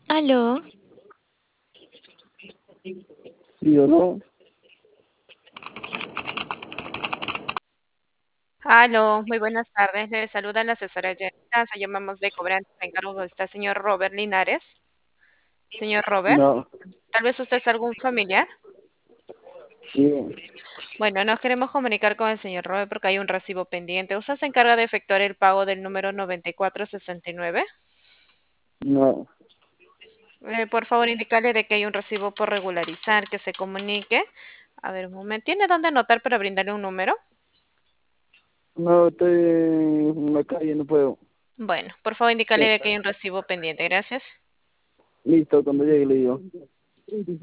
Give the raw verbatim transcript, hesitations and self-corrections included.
Aló, Sí o no, Aló, muy buenas tardes. Le saluda la asesora Jenita. Se llamamos de cobranza. Me encargo está el señor Robert Linares. Señor Robert, no, tal vez usted es algún familiar. sí, Bueno, nos queremos comunicar con el señor Robert porque hay un recibo pendiente. ¿Usted se encarga de efectuar el pago del número noventa y cuatro sesenta y nueve? no, Eh, por favor, indicarle de que hay un recibo por regularizar, que se comunique. A ver, un momento. ¿Tiene dónde anotar para brindarle un número? no, estoy en la calle, no puedo. Bueno, por favor, indicarle Sí, de que hay un recibo pendiente. Gracias. listo, cuando llegue le digo.